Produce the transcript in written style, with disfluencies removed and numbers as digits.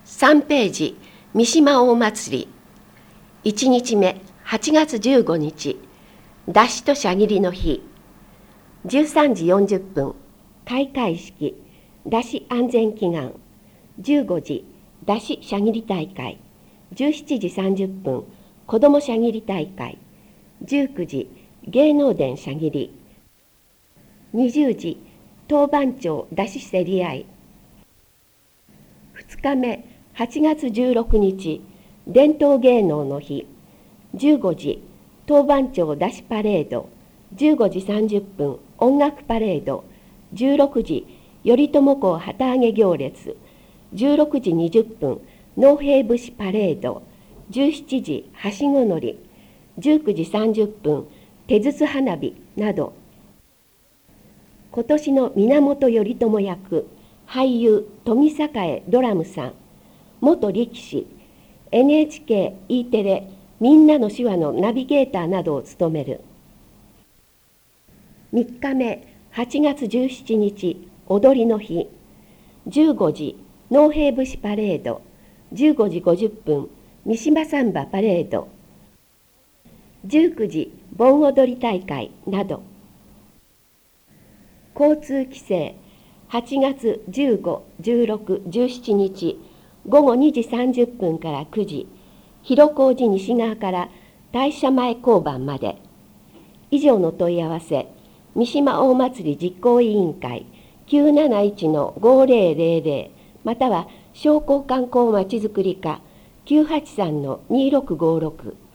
3ページ、三島大祭り。1日目、8月15日、出しとしゃぎりの日。13時40分、開会式、出し安全祈願。15時、出ししゃぎり大会。17時30分、子どもしゃぎり大会。19時、芸能伝しゃぎり。20時、当番町出し競り合い。2日目、8月16日、伝統芸能の日。15時、当番町出しパレード。15時30分、音楽パレード。16時、頼朝公旗揚げ行列。16時20分、農兵節パレード。17時、はしご乗り。19時30分、手筒花火など。今年の源頼朝役、俳優富栄ドラムさん、元力士、NHK、E テレ、みんなの手話のナビゲーターなどを務める。3日目、8月17日、踊りの日。15時、農兵節パレード。15時50分、三島サンバパレード。19時、盆踊り大会など。交通規制、8月15、16、17日、午後2時30分から9時、広小路西側から大社前交番まで。以上の問い合わせ、三島大祭り実行委員会 971-5000 または商工観光まちづくり課 983-2656